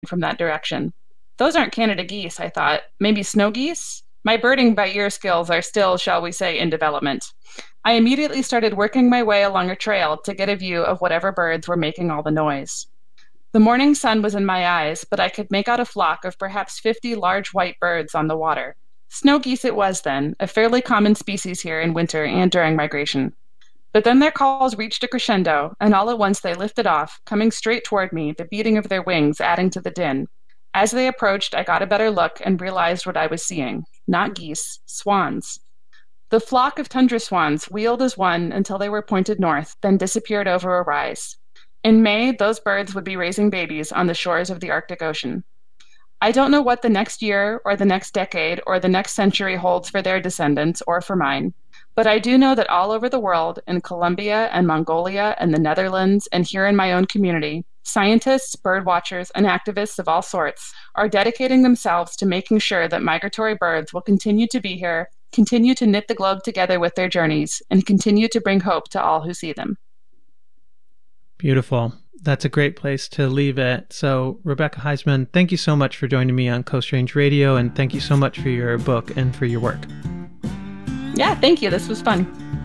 from that direction. Those aren't Canada geese, I thought. Maybe snow geese? My birding by ear skills are still, shall we say, in development. I immediately started working my way along a trail to get a view of whatever birds were making all the noise. The morning sun was in my eyes, but I could make out a flock of perhaps 50 large white birds on the water. Snow geese it was then, a fairly common species here in winter and during migration. But then their calls reached a crescendo, and all at once they lifted off, coming straight toward me, the beating of their wings adding to the din. As they approached, I got a better look and realized what I was seeing. Not geese, swans. The flock of tundra swans wheeled as one until they were pointed north, then disappeared over a rise. In May, those birds would be raising babies on the shores of the Arctic Ocean. I don't know what the next year or the next decade or the next century holds for their descendants or for mine, but I do know that all over the world, in Colombia and Mongolia and the Netherlands and here in my own community, scientists, bird watchers, and activists of all sorts are dedicating themselves to making sure that migratory birds will continue to be here, continue to knit the globe together with their journeys, and continue to bring hope to all who see them. Beautiful. That's a great place to leave it. So, Rebecca Heisman, thank you so much for joining me on Coast Range Radio, and thank you so much for your book and for your work. Yeah, thank you. This was fun.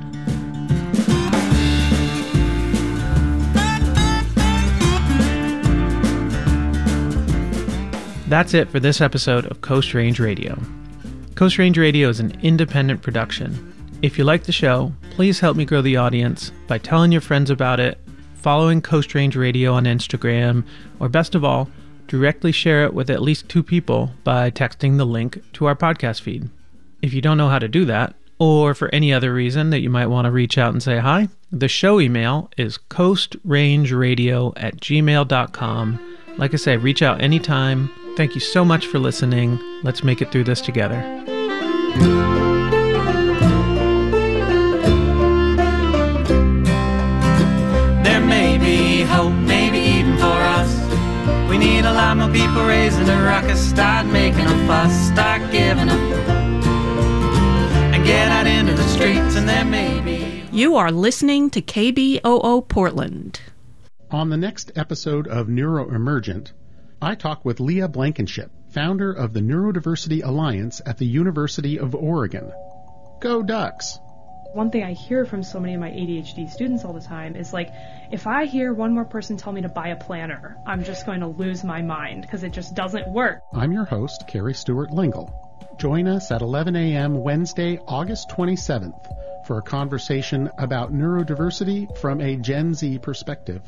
That's it for this episode of Coast Range Radio. Coast Range Radio is an independent production. If you like the show, please help me grow the audience by telling your friends about it, following Coast Range Radio on Instagram, or best of all, directly share it with at least 2 people by texting the link to our podcast feed. If you don't know how to do that, or for any other reason that you might want to reach out and say hi, the show email is coastrangeradio@gmail.com. Like I say, reach out anytime. Thank you so much for listening. Let's make it through this together. There may be hope, maybe even for us. We need a lot more people raising a ruckus, start making a fuss, start giving up, and get out into the streets, and there may be... You are listening to KBOO Portland. On the next episode of Neuroemergent, I talk with Leah Blankenship, founder of the Neurodiversity Alliance at the University of Oregon. Go Ducks! One thing I hear from so many of my ADHD students all the time is like, if I hear one more person tell me to buy a planner, I'm just going to lose my mind because it just doesn't work. I'm your host, Carrie Stewart Lingle. Join us at 11 a.m. Wednesday, August 27th for a conversation about neurodiversity from a Gen Z perspective.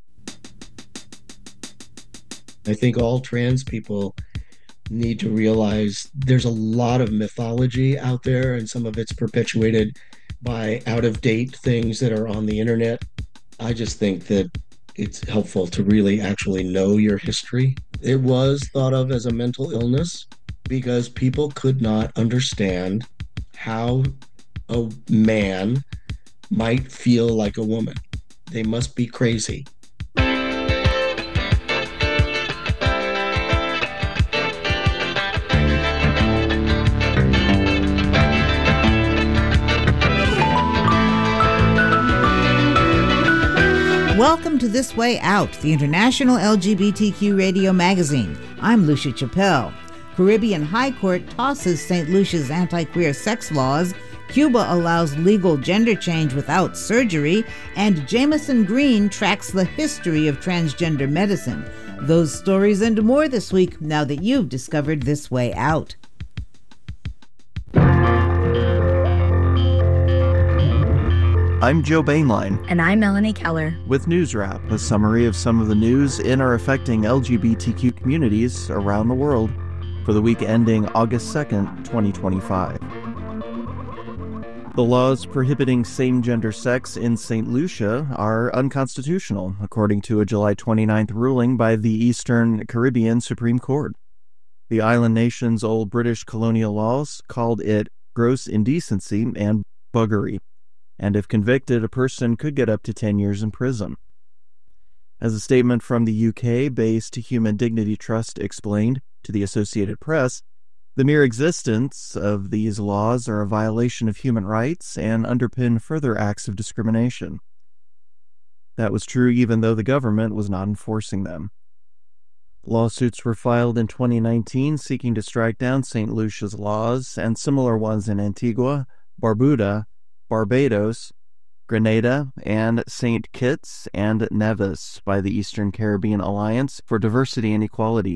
I think all trans people need to realize there's a lot of mythology out there, and some of it's perpetuated by out-of-date things that are on the internet. I just think that it's helpful to really actually know your history. It was thought of as a mental illness because people could not understand how a man might feel like a woman. They must be crazy. Welcome to This Way Out, the international LGBTQ radio magazine. I'm Lucia Chappelle. Caribbean High Court tosses St. Lucia's anti-queer sex laws. Cuba allows legal gender change without surgery. And Jameson Green tracks the history of transgender medicine. Those stories and more this week, now that you've discovered This Way Out. I'm Joe Bainline. And I'm Melanie Keller. With News Wrap, a summary of some of the news in or affecting LGBTQ communities around the world for the week ending August 2nd, 2025. The laws prohibiting same-gender sex in St. Lucia are unconstitutional, according to a July 29th ruling by the Eastern Caribbean Supreme Court. The island nation's old British colonial laws called it gross indecency and buggery, and if convicted, a person could get up to 10 years in prison. As a statement from the UK-based Human Dignity Trust explained to the Associated Press, the mere existence of these laws are a violation of human rights and underpin further acts of discrimination. That was true even though the government was not enforcing them. Lawsuits were filed in 2019 seeking to strike down St. Lucia's laws and similar ones in Antigua, Barbuda, Barbados, Grenada, and St. Kitts and Nevis by the Eastern Caribbean Alliance for Diversity and Equality.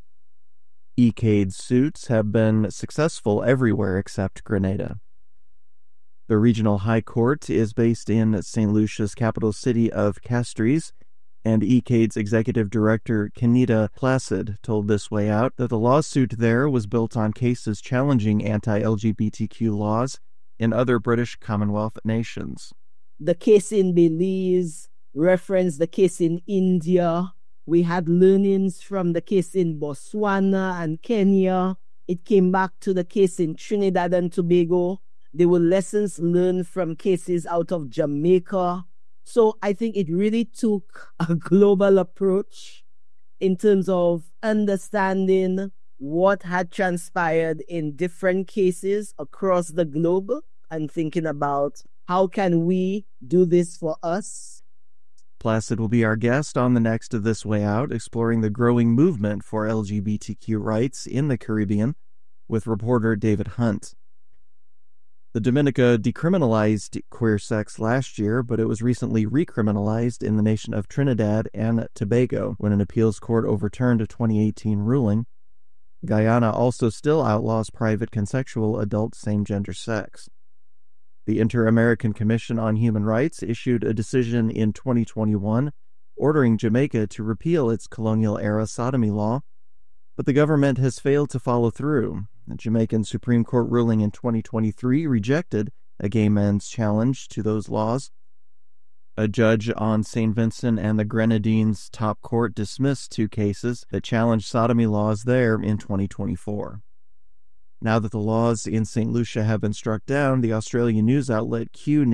ECAD's suits have been successful everywhere except Grenada. The regional high court is based in St. Lucia's capital city of Castries, and ECAD's executive director, Kenita Placid, told This Way Out that the lawsuit there was built on cases challenging anti-LGBTQ laws in other British Commonwealth nations. The case in Belize referenced the case in India. We had learnings from the case in Botswana and Kenya. It came back to the case in Trinidad and Tobago. There were lessons learned from cases out of Jamaica. So I think it really took a global approach in terms of understanding what had transpired in different cases across the globe and thinking about how can we do this for us? Placid will be our guest on the next of This Way Out, exploring the growing movement for LGBTQ rights in the Caribbean with reporter David Hunt. The Dominica decriminalized queer sex last year, but it was recently recriminalized in the nation of Trinidad and Tobago when an appeals court overturned a 2018 ruling. Guyana also still outlaws private consensual adult same-gender sex. The Inter-American Commission on Human Rights issued a decision in 2021 ordering Jamaica to repeal its colonial-era sodomy law, but the government has failed to follow through. The Jamaican Supreme Court ruling in 2023 rejected a gay men's challenge to those laws. A judge on St. Vincent and the Grenadines top court dismissed 2 cases that challenged sodomy laws there in 2024. Now that the laws in St. Lucia have been struck down, the Australian news outlet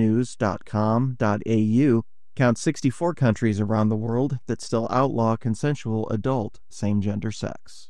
qnews.com.au counts 64 countries around the world that still outlaw consensual adult same-gender sex.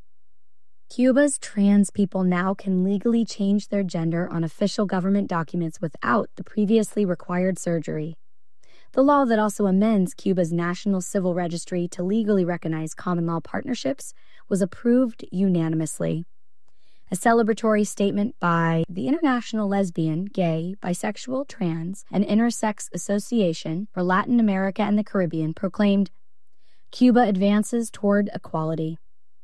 Cuba's trans people now can legally change their gender on official government documents without the previously required surgery. The law that also amends Cuba's National Civil Registry to legally recognize common-law partnerships was approved unanimously. A celebratory statement by the International Lesbian, Gay, Bisexual, Trans, and Intersex Association for Latin America and the Caribbean proclaimed, "Cuba advances toward equality."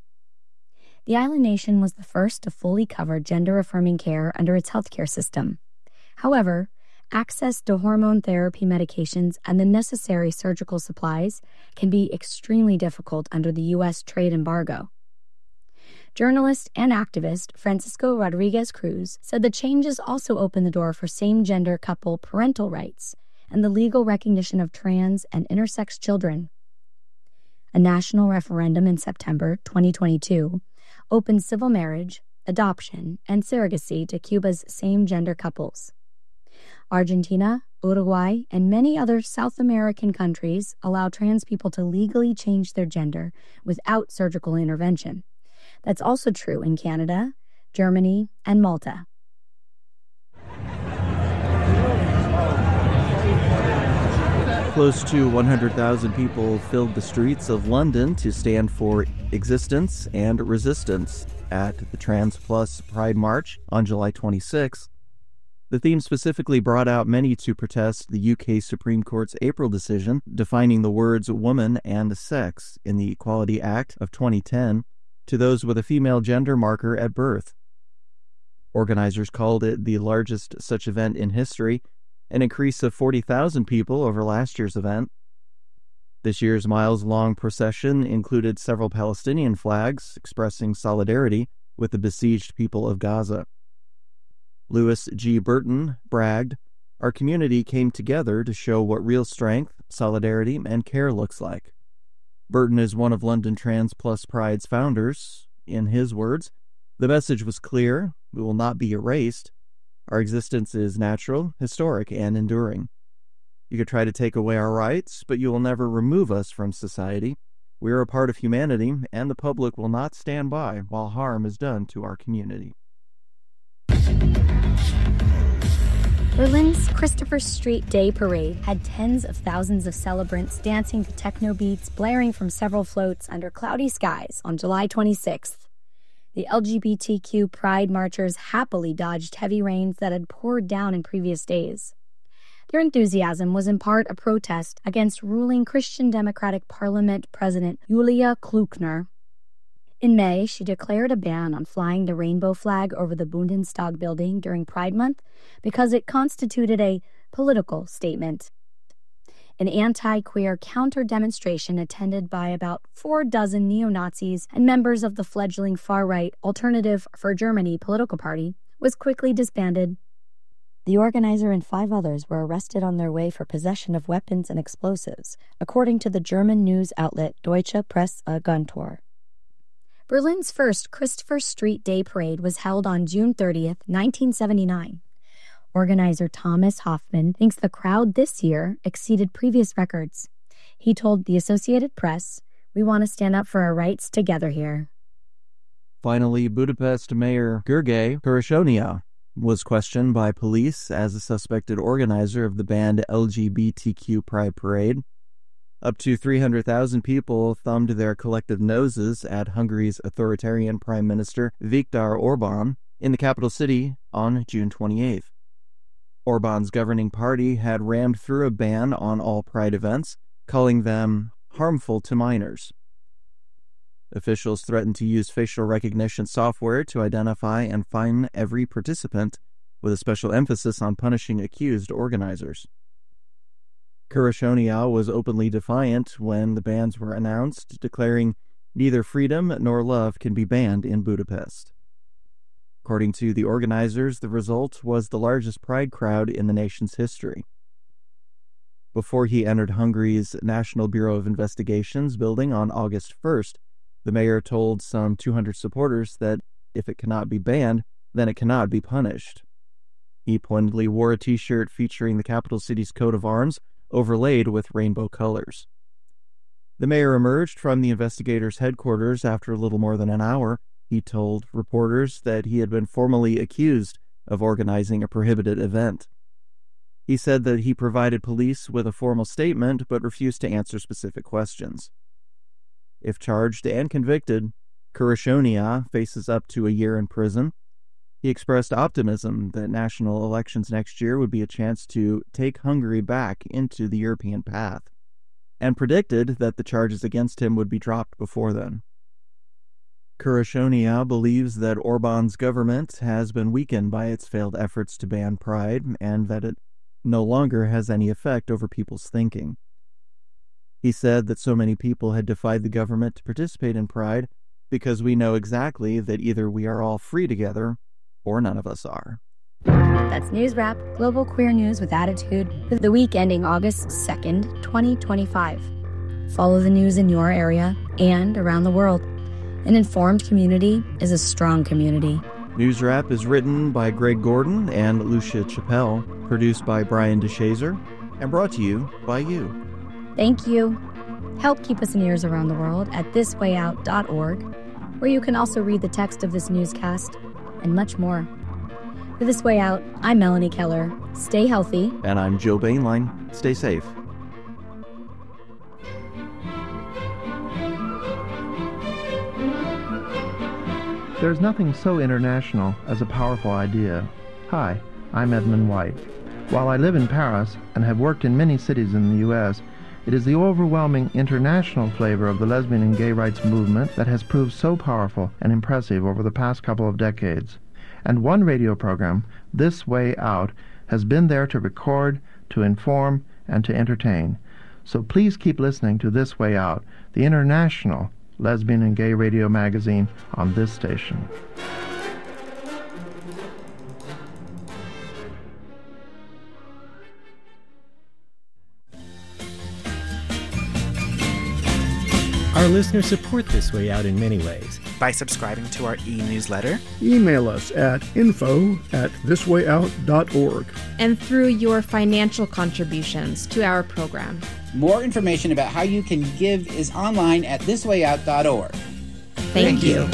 The island nation was the first to fully cover gender-affirming care under its healthcare system. However, access to hormone therapy medications and the necessary surgical supplies can be extremely difficult under the U.S. trade embargo. Journalist and activist Francisco Rodriguez Cruz said the changes also open the door for same-gender couple parental rights and the legal recognition of trans and intersex children. A national referendum in September 2022 opened civil marriage, adoption, and surrogacy to Cuba's same-gender couples. Argentina, Uruguay, and many other South American countries allow trans people to legally change their gender without surgical intervention. That's also true in Canada, Germany, and Malta. Close to 100,000 people filled the streets of London to stand for existence and resistance at the Trans Plus Pride March on July 26. The theme specifically brought out many to protest the UK Supreme Court's April decision defining the words woman and sex in the Equality Act of 2010 to those with a female gender marker at birth. Organizers called it the largest such event in history, an increase of 40,000 people over last year's event. This year's miles-long procession included several Palestinian flags expressing solidarity with the besieged people of Gaza. Lewis G. Burton bragged, "Our community came together to show what real strength, solidarity, and care looks like." Burton is one of London Trans Plus Pride's founders. In his words, "The message was clear. We will not be erased. Our existence is natural, historic, and enduring. You could try to take away our rights, but you will never remove us from society. We are a part of humanity, and the public will not stand by while harm is done to our community." Berlin's Christopher Street Day Parade had tens of thousands of celebrants dancing to techno beats blaring from several floats under cloudy skies on July 26th. The LGBTQ pride marchers happily dodged heavy rains that had poured down in previous days. Their enthusiasm was in part a protest against ruling Christian Democratic Parliament President Julia Klöckner. In May, she declared a ban on flying the rainbow flag over the Bundestag building during Pride Month because it constituted a political statement. An anti-queer counter-demonstration attended by about 4 neo-Nazis and members of the fledgling far-right Alternative for Germany political party was quickly disbanded. The organizer and 5 others were arrested on their way for possession of weapons and explosives, according to the German news outlet Deutsche Presseagentur. Berlin's first Christopher Street Day Parade was held on June 30th, 1979. Organizer Thomas Hoffman thinks the crowd this year exceeded previous records. He told the Associated Press, "We want to stand up for our rights together here." Finally, Budapest Mayor Gergely Karasonya was questioned by police as a suspected organizer of the banned LGBTQ Pride Parade. Up to 300,000 people thumbed their collective noses at Hungary's authoritarian Prime Minister Viktor Orbán in the capital city on June 28th. Orbán's governing party had rammed through a ban on all Pride events, calling them harmful to minors. Officials threatened to use facial recognition software to identify and fine every participant, with a special emphasis on punishing accused organizers. Karasonya was openly defiant when the bans were announced, declaring neither freedom nor love can be banned in Budapest. According to the organizers, the result was the largest pride crowd in the nation's history. Before he entered Hungary's National Bureau of Investigations building on August 1st, the mayor told some 200 supporters that if it cannot be banned, then it cannot be punished. He pointedly wore a t-shirt featuring the capital city's coat of arms, overlaid with rainbow colors. The mayor emerged from the investigators' headquarters after a little more than an hour. He told reporters that he had been formally accused of organizing a prohibited event. He said that he provided police with a formal statement but refused to answer specific questions. If charged and convicted, Karasonya faces up to a year in prison. He expressed optimism that national elections next year would be a chance to take Hungary back into the European path, and predicted that the charges against him would be dropped before then. Karasonya believes that Orbán's government has been weakened by its failed efforts to ban Pride, and that it no longer has any effect over people's thinking. He said that so many people had defied the government to participate in Pride because we know exactly that either we are all free together or none of us are. That's News Wrap, global queer news with attitude, for the week ending August 2nd, 2025. Follow the news in your area and around the world. An informed community is a strong community. News Wrap is written by Greg Gordon and Lucia Chappelle, produced by Brian DeShazer, and brought to you by you. Thank you. Help keep us in ears around the world at thiswayout.org, where you can also read the text of this newscast and much more. For This Way Out, I'm Melanie Keller. Stay healthy. And I'm Joe Bainline. Stay safe. There's nothing so international as a powerful idea. Hi, I'm Edmund White. While I live in Paris and have worked in many cities in the U.S., it is the overwhelming international flavor of the lesbian and gay rights movement that has proved so powerful and impressive over the past couple of decades. And one radio program, This Way Out, has been there to record, to inform, and to entertain. So please keep listening to This Way Out, the international lesbian and gay radio magazine on this station. Our listeners support This Way Out in many ways. By subscribing to our e-newsletter. Email us at info@thiswayout.org. And through your financial contributions to our program. More information about how you can give is online at thiswayout.org. Thank you.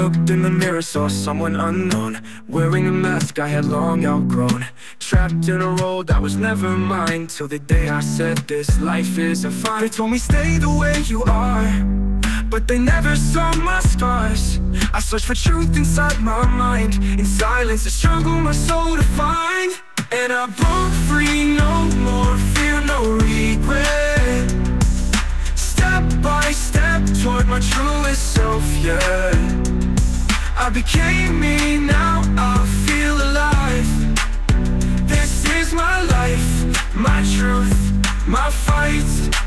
looked in the mirror, saw someone unknown, wearing a mask I had long outgrown. Trapped in a role that was never mine, till the day I said this life isn't fine. They told me stay the way you are, but they never saw my scars. I searched for truth inside my mind, in silence I struggle my soul to find. And I broke free, no more fear, no regret. Step by step toward my truest self, yeah. I became me, now I feel alive. This is my life, my truth, my fight.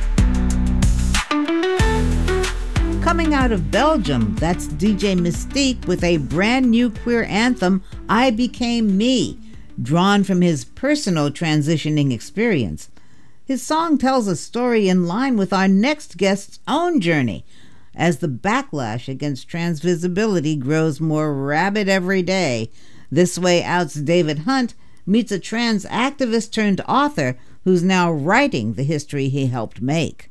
Coming out of Belgium, that's DJ Mystique with a brand new queer anthem, I Became Me, drawn from his personal transitioning experience. His song tells a story in line with our next guest's own journey, as the backlash against trans visibility grows more rabid every day. This Way Out's David Hunt meets a trans activist turned author who's now writing the history he helped make.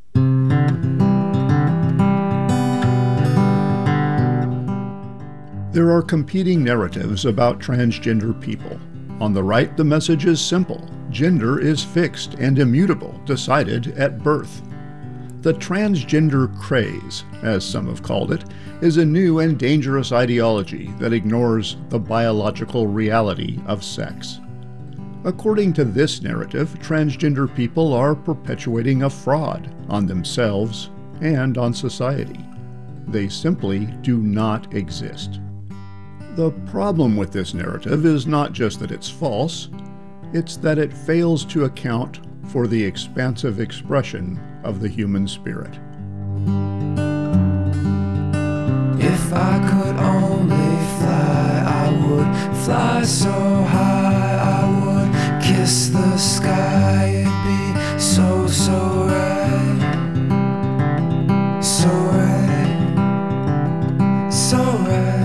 There are competing narratives about transgender people. On the right, the message is simple. Gender is fixed and immutable, decided at birth. The transgender craze, as some have called it, is a new and dangerous ideology that ignores the biological reality of sex. According to this narrative, transgender people are perpetuating a fraud on themselves and on society. They simply do not exist. The problem with this narrative is not just that it's false, it's that it fails to account for the expansive expression of the human spirit. If I could only fly, I would fly so high, I would kiss the sky, it'd be so, so right, so right, so right.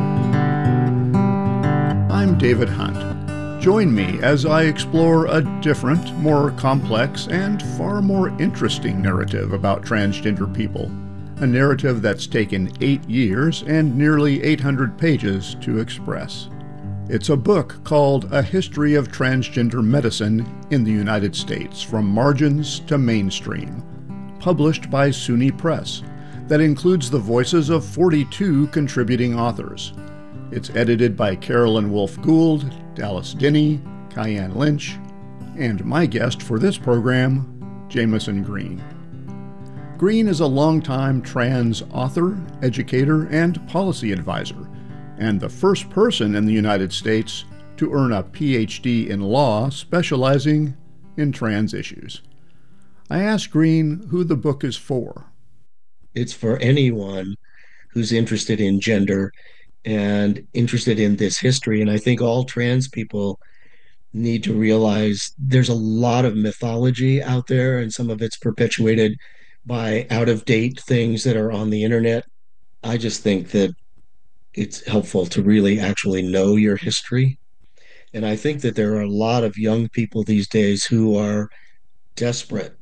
I'm David Hunt. Join me as I explore a different, more complex, and far more interesting narrative about transgender people. A narrative that's taken 8 years and nearly 800 pages to express. It's a book called A History of Transgender Medicine in the United States, From Margins to Mainstream, published by SUNY Press, that includes the voices of 42 contributing authors. It's edited by Carolyn Wolfe Gould, Dallas Denny, Kyan Lynch, and my guest for this program, Jameson Green. Green is a longtime trans author, educator, and policy advisor, and the first person in the United States to earn a PhD in law specializing in trans issues. I asked Green who the book is for. It's for anyone who's interested in gender and interested in this history. And I think all trans people need to realize there's a lot of mythology out there, and some of it's perpetuated by out-of-date things that are on the internet. I just think that it's helpful to really actually know your history. And I think that there are a lot of young people these days who are desperate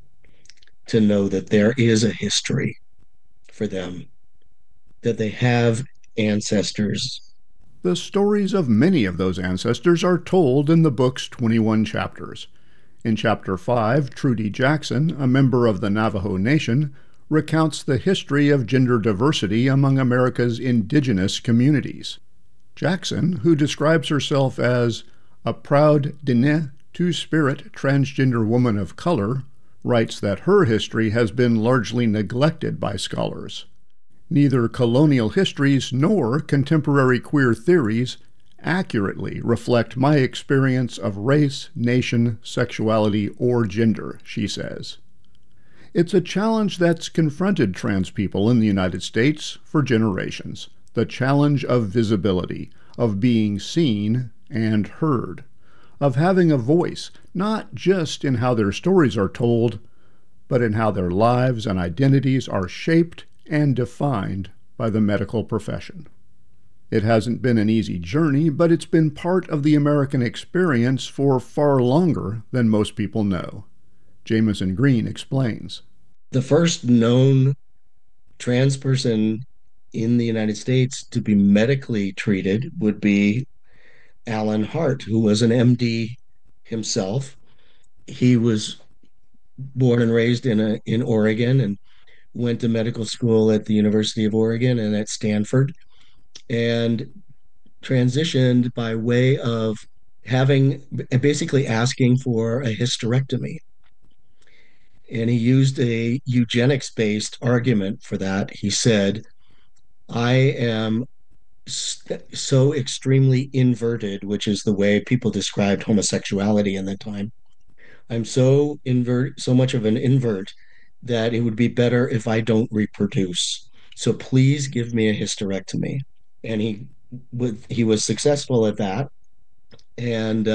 to know that there is a history for them, that they have ancestors. The stories of many of those ancestors are told in the book's 21 chapters. In Chapter 5, Trudy Jackson, a member of the Navajo Nation, recounts the history of gender diversity among America's indigenous communities. Jackson, who describes herself as a proud Diné, two-spirit transgender woman of color, writes that her history has been largely neglected by scholars. Neither colonial histories nor contemporary queer theories accurately reflect my experience of race, nation, sexuality, or gender, she says. It's a challenge that's confronted trans people in the United States for generations, the challenge of visibility, of being seen and heard, of having a voice, not just in how their stories are told, but in how their lives and identities are shaped and defined by the medical profession. It hasn't been an easy journey, but it's been part of the American experience for far longer than most people know. Jameson Green explains. The first known trans person in the United States to be medically treated would be Alan Hart, who was an MD himself. He was born and raised in Oregon and went to medical school at the University of Oregon and at Stanford, and transitioned by way of basically asking for a hysterectomy. And he used a eugenics-based argument for that. He said, I am so extremely inverted, which is the way people described homosexuality in that time. I'm so much of an invert that it would be better if I don't reproduce. So please give me a hysterectomy. And he was successful at that. And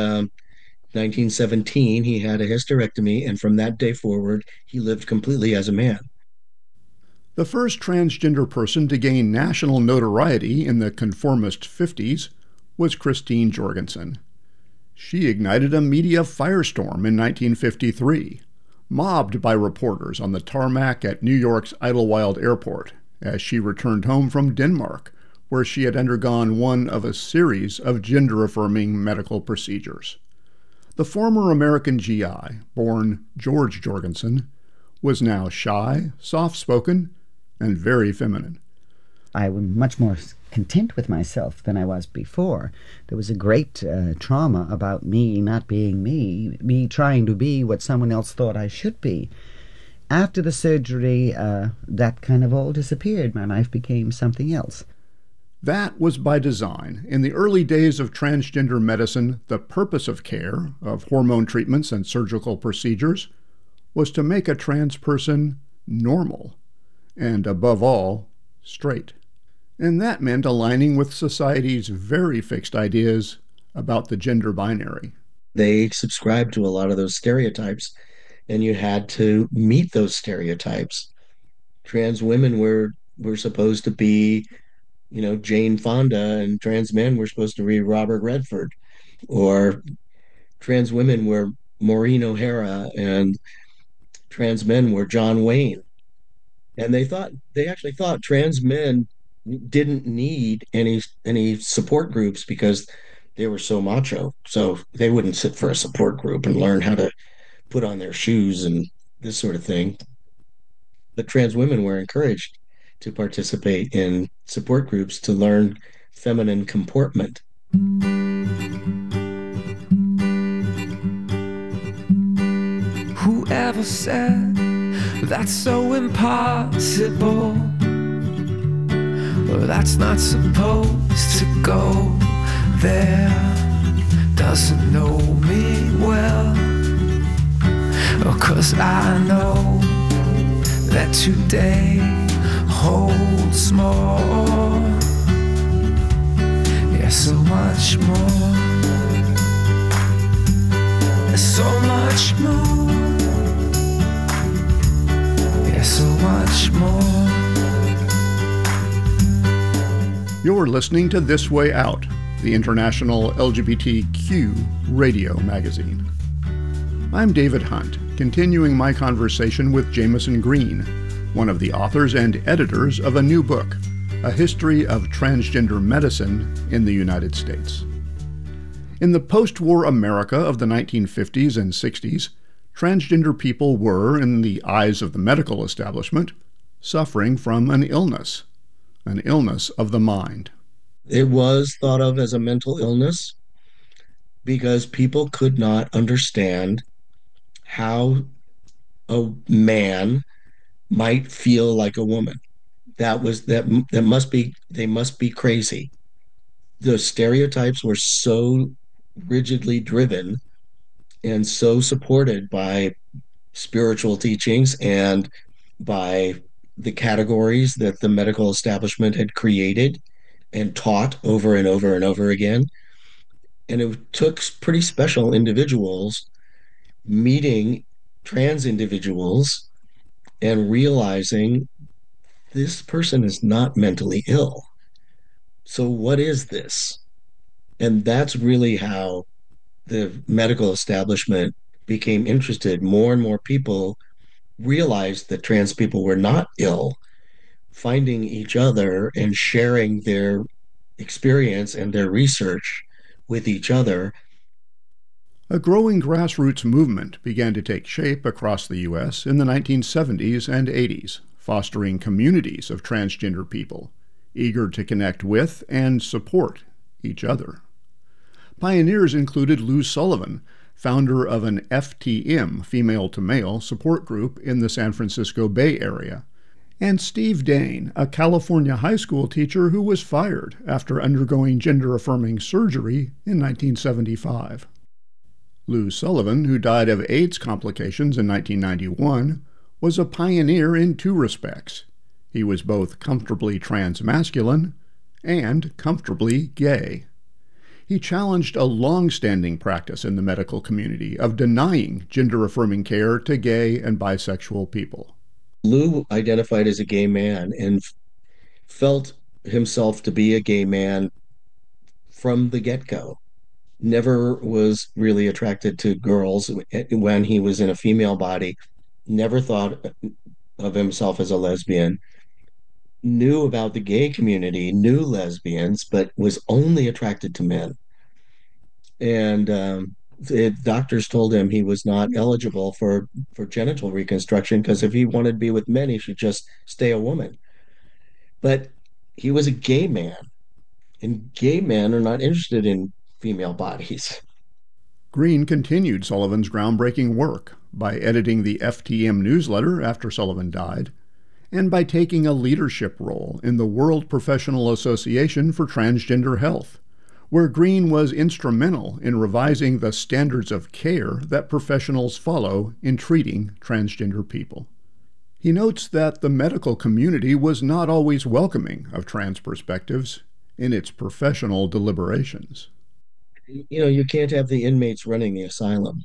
1917, he had a hysterectomy, and from that day forward, he lived completely as a man. The first transgender person to gain national notoriety in the conformist 50s was Christine Jorgensen. She ignited a media firestorm in 1953, mobbed by reporters on the tarmac at New York's Idlewild Airport as she returned home from Denmark, where she had undergone one of a series of gender-affirming medical procedures. The former American GI, born George Jorgensen, was now shy, soft-spoken, and very feminine. I was much more content with myself than I was before. There was a great trauma about me not being me trying to be what someone else thought I should be. After the surgery, that kind of all disappeared. My life became something else. That was by design. In the early days of transgender medicine, the purpose of care, of hormone treatments and surgical procedures, was to make a trans person normal, and above all, straight. And that meant aligning with society's very fixed ideas about the gender binary. They subscribed to a lot of those stereotypes, and you had to meet those stereotypes. Trans women were supposed to be, Jane Fonda, and trans men were supposed to be Robert Redford, or trans women were Maureen O'Hara, and trans men were John Wayne. And they actually thought trans men didn't need any support groups because they were so macho. So they wouldn't sit for a support group and learn how to put on their shoes and this sort of thing. But trans women were encouraged to participate in support groups to learn feminine comportment. Whoever said that's so impossible? Well, that's not supposed to go there. Doesn't know me well, 'cause I know that today holds more. Yeah, so much more. So much more. Yeah, so much more. You're listening to This Way Out, the international LGBTQ radio magazine. I'm David Hunt, continuing my conversation with Jameson Green, one of the authors and editors of a new book, A History of Transgender Medicine in the United States. In the post-war America of the 1950s and 60s, transgender people were, in the eyes of the medical establishment, suffering from an illness of the mind. It was thought of as a mental illness because people could not understand how a man might feel like a woman. They must be crazy. The stereotypes were so rigidly driven and so supported by spiritual teachings and by the categories that the medical establishment had created and taught over and over and over again. And it took pretty special individuals meeting trans individuals and realizing this person is not mentally ill. So what is this? And that's really how the medical establishment became interested. More and more people realized that trans people were not ill finding each other and sharing their experience and their research with each other. A growing grassroots movement began to take shape across the U.S. in the 1970s and 80s, fostering communities of transgender people, eager to connect with and support each other. Pioneers included Lou Sullivan, founder of an FTM, female-to-male, support group in the San Francisco Bay Area, and Steve Dane, a California high school teacher who was fired after undergoing gender-affirming surgery in 1975. Lou Sullivan, who died of AIDS complications in 1991, was a pioneer in two respects. He was both comfortably transmasculine and comfortably gay. He challenged a long-standing practice in the medical community of denying gender-affirming care to gay and bisexual people. Lou identified as a gay man and felt himself to be a gay man from the get-go. Never was really attracted to girls when he was in a female body, never thought of himself as a lesbian, knew about the gay community, knew lesbians, but was only attracted to men. And the doctors told him he was not eligible for genital reconstruction because if he wanted to be with men, he should just stay a woman. But he was a gay man, and gay men are not interested in female bodies. Green continued Sullivan's groundbreaking work by editing the FTM newsletter after Sullivan died, and by taking a leadership role in the World Professional Association for Transgender Health, where Green was instrumental in revising the standards of care that professionals follow in treating transgender people. He notes that the medical community was not always welcoming of trans perspectives in its professional deliberations. You can't have the inmates running the asylum.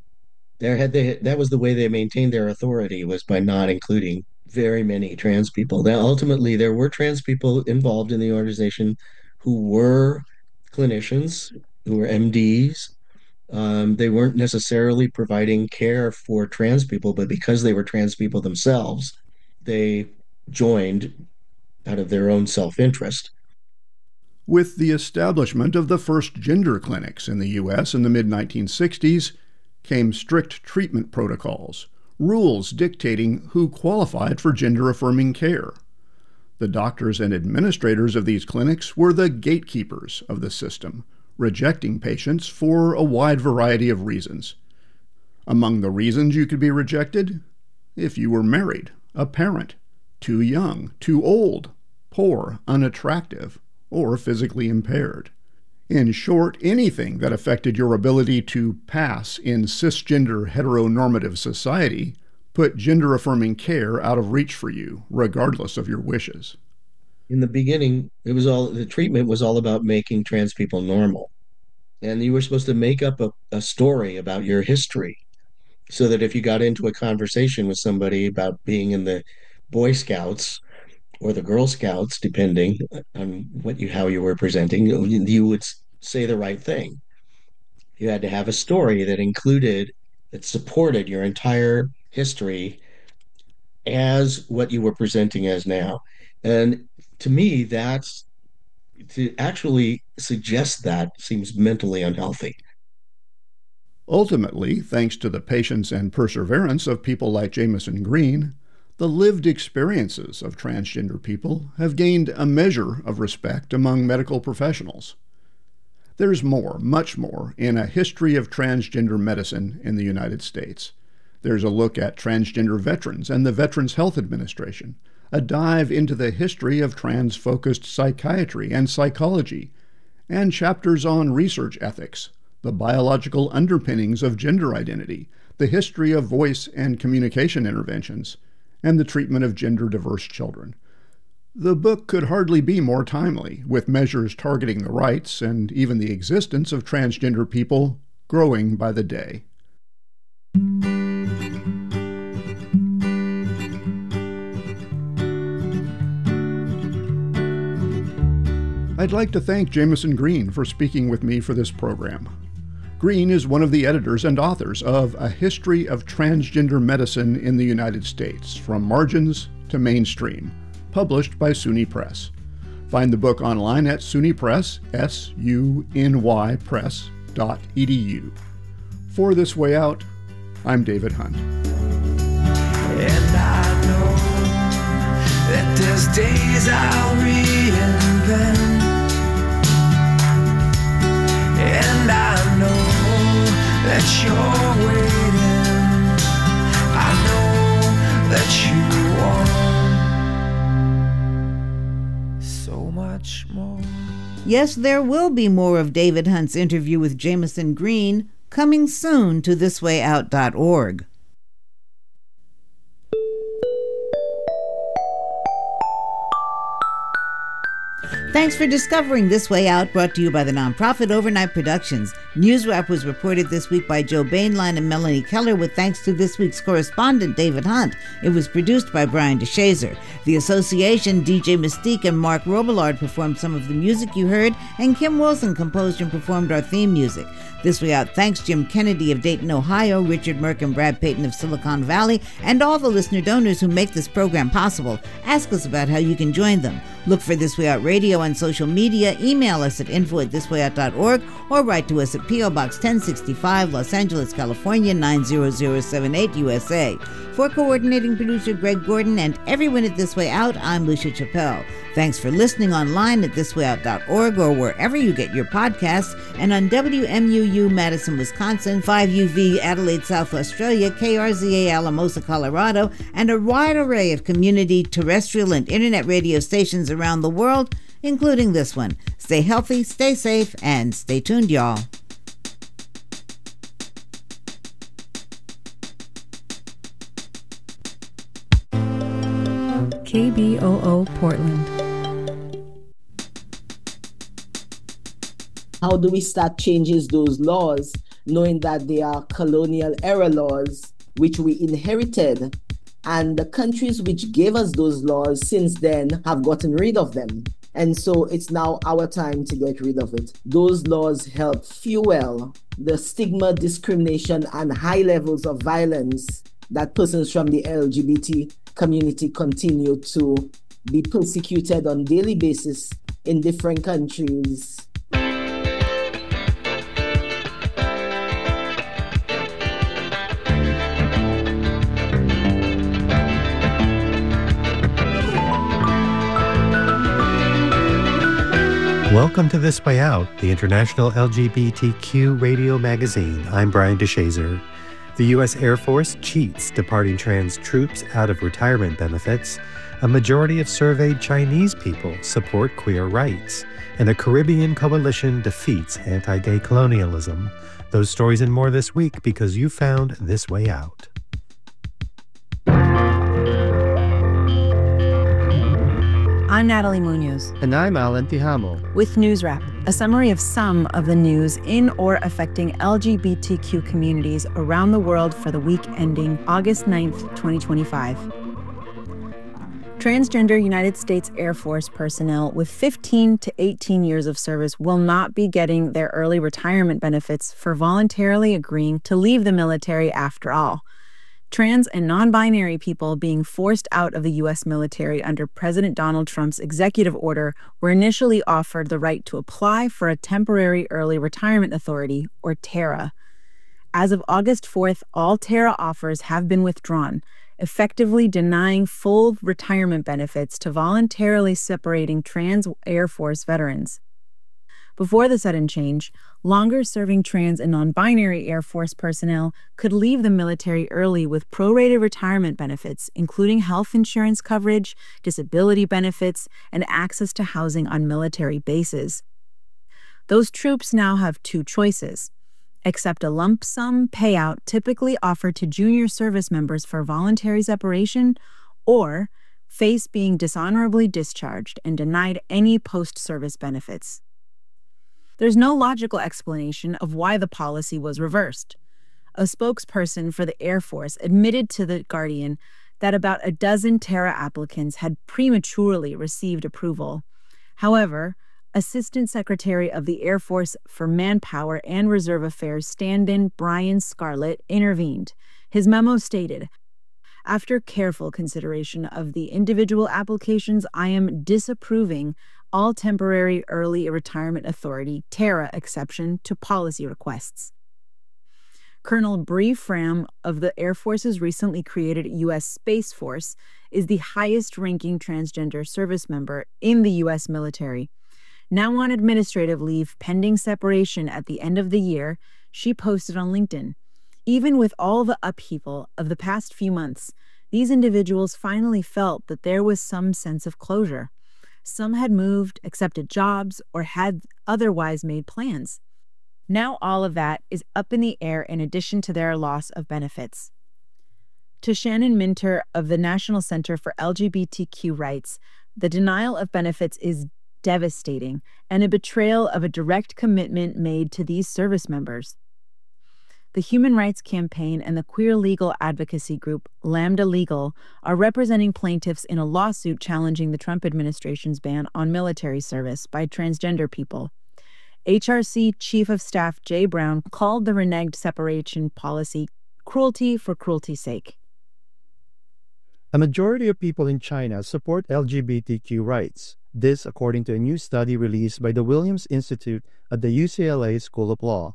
That was the way they maintained their authority, was by not including very many trans people. Now, ultimately, there were trans people involved in the organization who were clinicians, who were MDs. They weren't necessarily providing care for trans people, but because they were trans people themselves, they joined out of their own self-interest. With the establishment of the first gender clinics in the U.S. in the mid-1960s came strict treatment protocols, rules dictating who qualified for gender-affirming care. The doctors and administrators of these clinics were the gatekeepers of the system, rejecting patients for a wide variety of reasons. Among the reasons you could be rejected, if you were married, a parent, too young, too old, poor, unattractive, or physically impaired. In short, anything that affected your ability to pass in cisgender heteronormative society put gender-affirming care out of reach for you, regardless of your wishes. In the beginning, the treatment was all about making trans people normal. And you were supposed to make up a story about your history so that if you got into a conversation with somebody about being in the Boy Scouts or the Girl Scouts, depending on how you were presenting, you would say the right thing. You had to have a story that supported your entire history as what you were presenting as now. And to me, to actually suggest that seems mentally unhealthy. Ultimately, thanks to the patience and perseverance of people like Jameson Green, the lived experiences of transgender people have gained a measure of respect among medical professionals. There's more, much more, in A History of Transgender Medicine in the United States. There's a look at transgender veterans and the Veterans Health Administration, a dive into the history of trans-focused psychiatry and psychology, and chapters on research ethics, the biological underpinnings of gender identity, the history of voice and communication interventions, and the treatment of gender-diverse children. The book could hardly be more timely, with measures targeting the rights and even the existence of transgender people growing by the day. I'd like to thank Jameson Green for speaking with me for this program. Green is one of the editors and authors of A History of Transgender Medicine in the United States, From Margins to Mainstream, published by SUNY Press. Find the book online at SUNY Press, SUNY Press.edu. For This Way Out, I'm David Hunt. And I know that there's days I'll reinvent. And I know that you're waiting. I know that you want so much more. Yes, there will be more of David Hunt's interview with Jameson Green coming soon to thiswayout.org. Thanks for discovering This Way Out, brought to you by the nonprofit Overnight Productions. News Wrap was reported this week by Joe Bainline and Melanie Keller, with thanks to this week's correspondent, David Hunt. It was produced by Brian DeShazer. The Association, DJ Mystique, and Mark Robillard performed some of the music you heard, and Kim Wilson composed and performed our theme music. This Way Out thanks Jim Kennedy of Dayton, Ohio, Richard Merck and Brad Payton of Silicon Valley, and all the listener donors who make this program possible. Ask us about how you can join them. Look for This Way Out Radio on social media, email us at info@thiswayout.org, or write to us at P.O. Box 1065, Los Angeles, California, 90078, USA. For coordinating producer Greg Gordon and everyone at This Way Out, I'm Lucia Chappelle. Thanks for listening online at thiswayout.org or wherever you get your podcasts, and on WMUU Madison, Wisconsin, 5UV Adelaide, South Australia, KRZA Alamosa, Colorado, and a wide array of community, terrestrial, and internet radio stations around the world, including this one. Stay healthy, stay safe, and stay tuned, y'all. KBOO Portland. How do we start changing those laws, knowing that they are colonial era laws, which we inherited, and the countries which gave us those laws since then have gotten rid of them. And so it's now our time to get rid of it. Those laws help fuel the stigma, discrimination, and high levels of violence that persons from the LGBT community continue to be persecuted on a daily basis in different countries. Welcome to This Way Out, the international LGBTQ radio magazine. I'm Brian DeShazer. The U.S. Air Force cheats departing trans troops out of retirement benefits. A majority of surveyed Chinese people support queer rights. And a Caribbean coalition defeats anti-gay colonialism. Those stories and more this week because you found This Way Out. I'm Natalie Munoz. And I'm Alan Tijamo. With News Wrap, a summary of some of the news in or affecting LGBTQ communities around the world for the week ending August 9th, 2025. Transgender United States Air Force personnel with 15 to 18 years of service will not be getting their early retirement benefits for voluntarily agreeing to leave the military after all. Trans and non-binary people being forced out of the U.S. military under President Donald Trump's executive order were initially offered the right to apply for a Temporary Early Retirement Authority, or TARA. As of August 4th, all TARA offers have been withdrawn, effectively denying full retirement benefits to voluntarily separating trans Air Force veterans. Before the sudden change, longer-serving trans and non-binary Air Force personnel could leave the military early with prorated retirement benefits, including health insurance coverage, disability benefits, and access to housing on military bases. Those troops now have two choices: accept a lump sum payout typically offered to junior service members for voluntary separation, or face being dishonorably discharged and denied any post-service benefits. There's no logical explanation of why the policy was reversed. A spokesperson for the Air Force admitted to The Guardian that about a dozen TARA applicants had prematurely received approval. However, Assistant Secretary of the Air Force for Manpower and Reserve Affairs stand-in Brian Scarlett intervened. His memo stated, After careful consideration of the individual applications, I am disapproving all Temporary Early Retirement Authority (TARA) exception to policy requests. Colonel Bree Fram of the Air Force's recently created U.S. Space Force is the highest-ranking transgender service member in the U.S. military. Now on administrative leave pending separation at the end of the year, she posted on LinkedIn, "Even with all the upheaval of the past few months, these individuals finally felt that there was some sense of closure. Some had moved, accepted jobs, or had otherwise made plans. Now all of that is up in the air in addition to their loss of benefits." To Shannon Minter of the National Center for LGBTQ Rights, the denial of benefits is devastating and a betrayal of a direct commitment made to these service members. The Human Rights Campaign and the queer legal advocacy group Lambda Legal are representing plaintiffs in a lawsuit challenging the Trump administration's ban on military service by transgender people. HRC Chief of Staff Jay Brown called the reneged separation policy cruelty for cruelty's sake. A majority of people in China support LGBTQ rights. This, according to a new study released by the Williams Institute at the UCLA School of Law.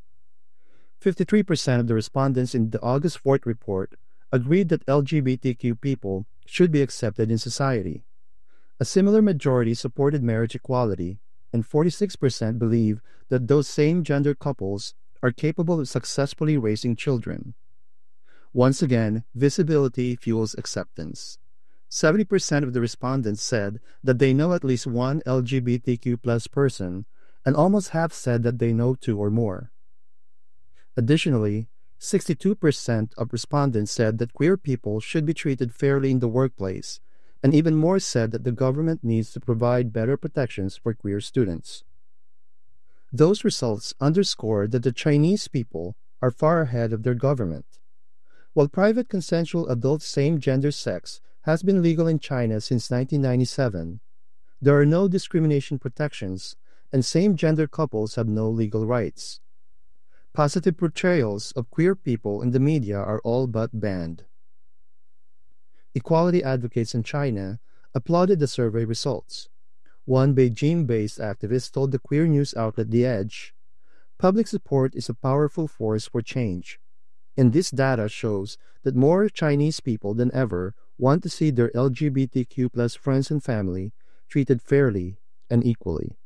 53% of the respondents in the August 4th report agreed that LGBTQ people should be accepted in society. A similar majority supported marriage equality, and 46% believe that those same-gender couples are capable of successfully raising children. Once again, visibility fuels acceptance. 70% of the respondents said that they know at least one LGBTQ+ person, and almost half said that they know two or more. Additionally, 62% of respondents said that queer people should be treated fairly in the workplace, and even more said that the government needs to provide better protections for queer students. Those results underscore that the Chinese people are far ahead of their government. While private consensual adult same-gender sex has been legal in China since 1997, there are no discrimination protections, and same-gender couples have no legal rights. Positive portrayals of queer people in the media are all but banned. Equality advocates in China applauded the survey results. One Beijing-based activist told the queer news outlet The Edge, "Public support is a powerful force for change, and this data shows that more Chinese people than ever want to see their LGBTQ+ friends and family treated fairly and equally."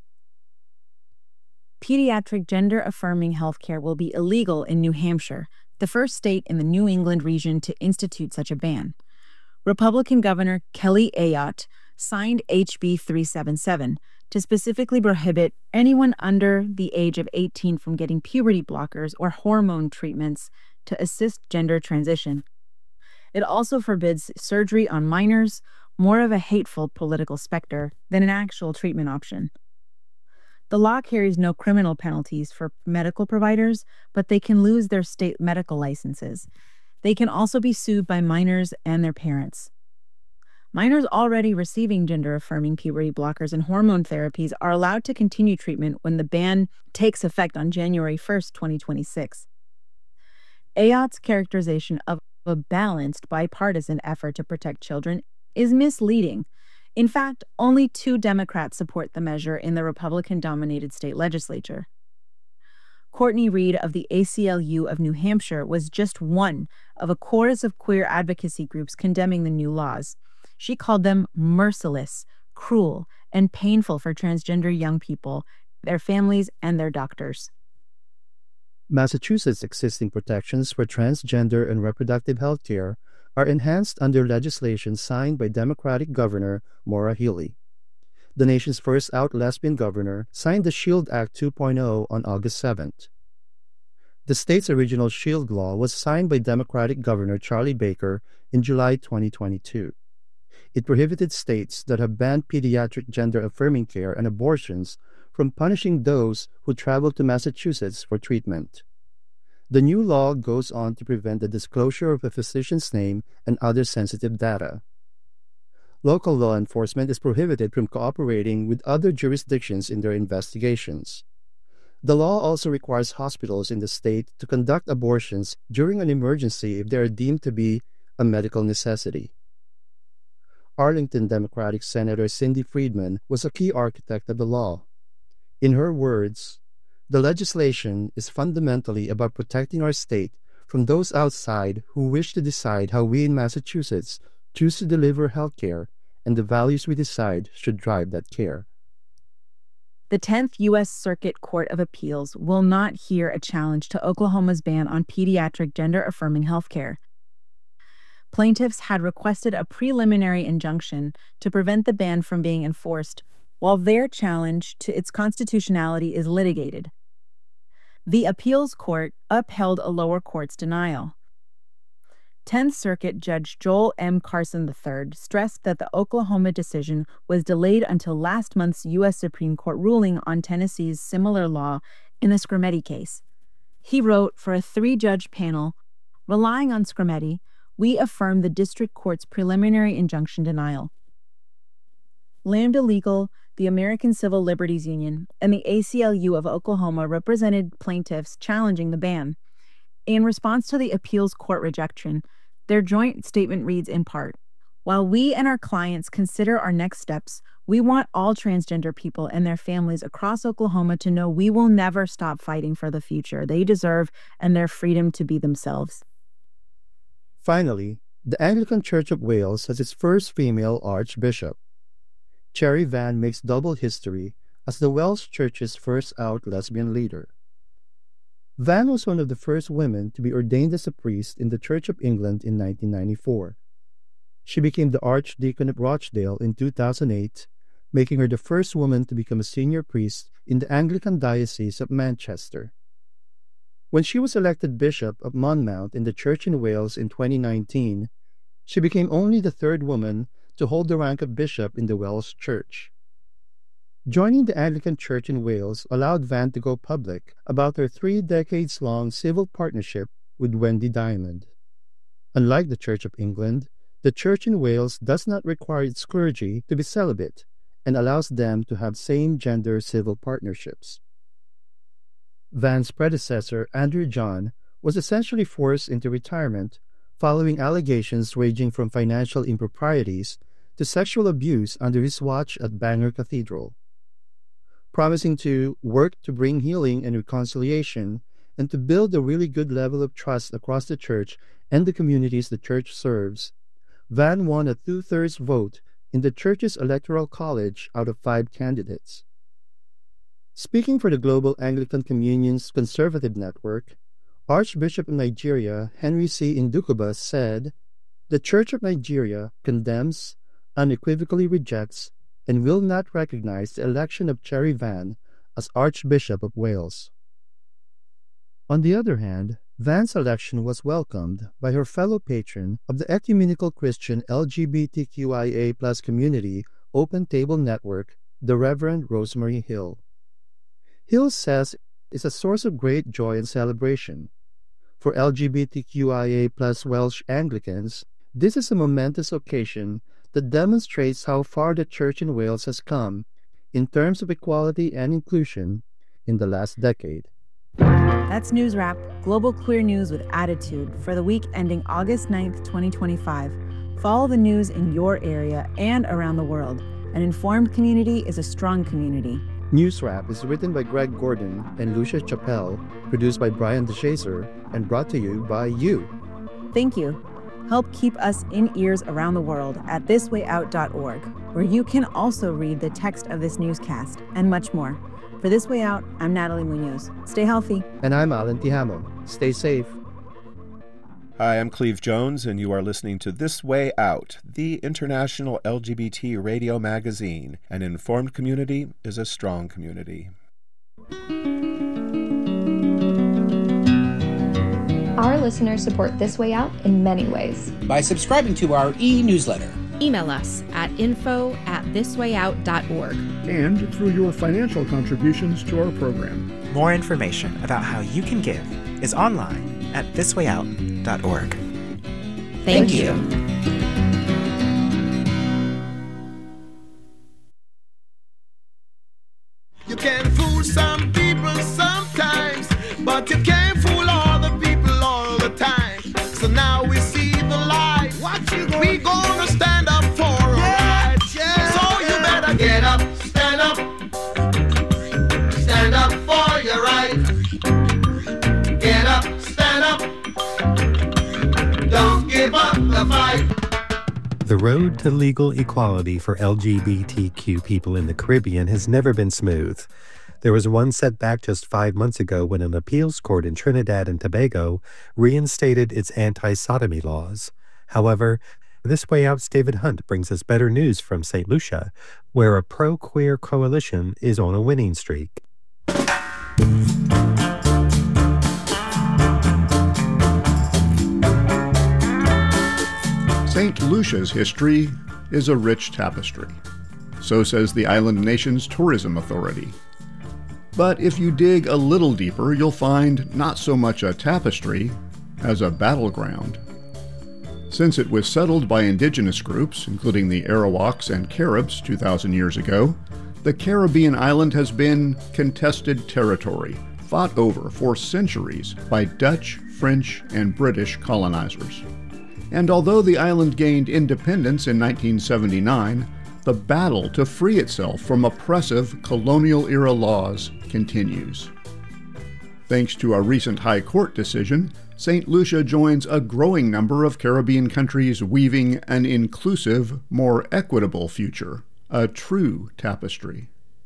Pediatric gender-affirming healthcare will be illegal in New Hampshire, the first state in the New England region to institute such a ban. Republican Governor Kelly Ayotte signed HB 377 to specifically prohibit anyone under the age of 18 from getting puberty blockers or hormone treatments to assist gender transition. It also forbids surgery on minors, more of a hateful political specter than an actual treatment option. The law carries no criminal penalties for medical providers, but they can lose their state medical licenses. They can also be sued by minors and their parents. Minors already receiving gender-affirming puberty blockers and hormone therapies are allowed to continue treatment when the ban takes effect on January 1st, 2026. Ayotte's characterization of a balanced, bipartisan effort to protect children is misleading. In fact, only 2 Democrats support the measure in the Republican-dominated state legislature. Courtney Reed of the ACLU of New Hampshire was just one of a chorus of queer advocacy groups condemning the new laws. She called them merciless, cruel, and painful for transgender young people, their families, and their doctors. Massachusetts' existing protections for transgender and reproductive health care are enhanced under legislation signed by Democratic Governor Maura Healey. The nation's first out lesbian governor signed the SHIELD Act 2.0 on August 7th. The state's original SHIELD law was signed by Democratic Governor Charlie Baker in July 2022. It prohibited states that have banned pediatric gender-affirming care and abortions from punishing those who travel to Massachusetts for treatment. The new law goes on to prevent the disclosure of a physician's name and other sensitive data. Local law enforcement is prohibited from cooperating with other jurisdictions in their investigations. The law also requires hospitals in the state to conduct abortions during an emergency if they are deemed to be a medical necessity. Arlington Democratic Senator Cindy Friedman was a key architect of the law. In her words, "The legislation is fundamentally about protecting our state from those outside who wish to decide how we in Massachusetts choose to deliver health care, and the values we decide should drive that care." The 10th U.S. Circuit Court of Appeals will not hear a challenge to Oklahoma's ban on pediatric gender-affirming health care. Plaintiffs had requested a preliminary injunction to prevent the ban from being enforced, while their challenge to its constitutionality is litigated. The appeals court upheld a lower court's denial. 10th Circuit Judge Joel M. Carson III stressed that the Oklahoma decision was delayed until last month's U.S. Supreme Court ruling on Tennessee's similar law in the Scrimeti case. He wrote for a 3-judge panel, "Relying on Scrimeti, we affirm the district court's preliminary injunction denial." Lambda Legal, the American Civil Liberties Union, and the ACLU of Oklahoma represented plaintiffs challenging the ban. In response to the appeals court rejection, their joint statement reads in part, "While we and our clients consider our next steps, we want all transgender people and their families across Oklahoma to know we will never stop fighting for the future they deserve and their freedom to be themselves." Finally, the Anglican Church of Wales has its first female archbishop. Cherry Van makes double history as the Welsh Church's first out lesbian leader. Van was one of the first women to be ordained as a priest in the Church of England in 1994. She became the Archdeacon of Rochdale in 2008, making her the first woman to become a senior priest in the Anglican Diocese of Manchester. When she was elected Bishop of Monmouth in the Church in Wales in 2019, she became only the 3rd woman to hold the rank of bishop in the Welsh Church. Joining the Anglican Church in Wales allowed Van to go public about her 3-decades-long civil partnership with Wendy Diamond. Unlike the Church of England, the Church in Wales does not require its clergy to be celibate and allows them to have same-gender civil partnerships. Van's predecessor, Andrew John, was essentially forced into retirement following allegations ranging from financial improprieties to sexual abuse under his watch at Bangor Cathedral. Promising to work to bring healing and reconciliation and to build a really good level of trust across the church and the communities the church serves, Van won a 2/3 vote in the church's electoral college out of 5 candidates. Speaking for the Global Anglican Communion's Conservative Network, Archbishop of Nigeria Henry C. Ndukubus said, "The Church of Nigeria condemns, unequivocally rejects, and will not recognize the election of Cherry Van as Archbishop of Wales." On the other hand, Van's election was welcomed by her fellow patron of the ecumenical Christian LGBTQIA+ community Open Table Network, the Reverend Rosemary Hill. Hill says it's a source of great joy and celebration. For LGBTQIA+ Welsh Anglicans, this is a momentous occasion that demonstrates how far the Church in Wales has come in terms of equality and inclusion in the last decade. That's News Wrap, global queer news with attitude for the week ending August 9th, 2025. Follow the news in your area and around the world. An informed community is a strong community. News Wrap is written by Greg Gordon and Lucia Chappelle, produced by Brian DeShazer, and brought to you by you. Thank you. Help keep us in ears around the world at thiswayout.org, where you can also read the text of this newscast and much more. For This Way Out, I'm Natalie Munoz. Stay healthy. And I'm Alan Tijamo. Stay safe. Hi, I'm Cleve Jones, and you are listening to This Way Out, the international LGBT radio magazine. An informed community is a strong community. Our listeners support This Way Out in many ways. By subscribing to our e-newsletter. Email us at info@thiswayout.org. And through your financial contributions to our program. More information about how you can give is online at thiswayout.org. Thank you. You can fool some people sometimes, but you can't fool all the people all the time. So now we see the light. The road to legal equality for LGBTQ people in the Caribbean has never been smooth. There was one setback just 5 months ago when an appeals court in Trinidad and Tobago reinstated its anti-sodomy laws. However, This Way Out's David Hunt brings us better news from St. Lucia, where a pro-queer coalition is on a winning streak. St. Lucia's history is a rich tapestry. So says the island nation's tourism authority. But if you dig a little deeper, you'll find not so much a tapestry as a battleground. Since it was settled by indigenous groups, including the Arawaks and Caribs 2,000 years ago, the Caribbean island has been contested territory, fought over for centuries by Dutch, French, and British colonizers. And although the island gained independence in 1979, the battle to free itself from oppressive colonial-era laws continues. Thanks to a recent High Court decision, St. Lucia joins a growing number of Caribbean countries weaving an inclusive, more equitable future, a true tapestry.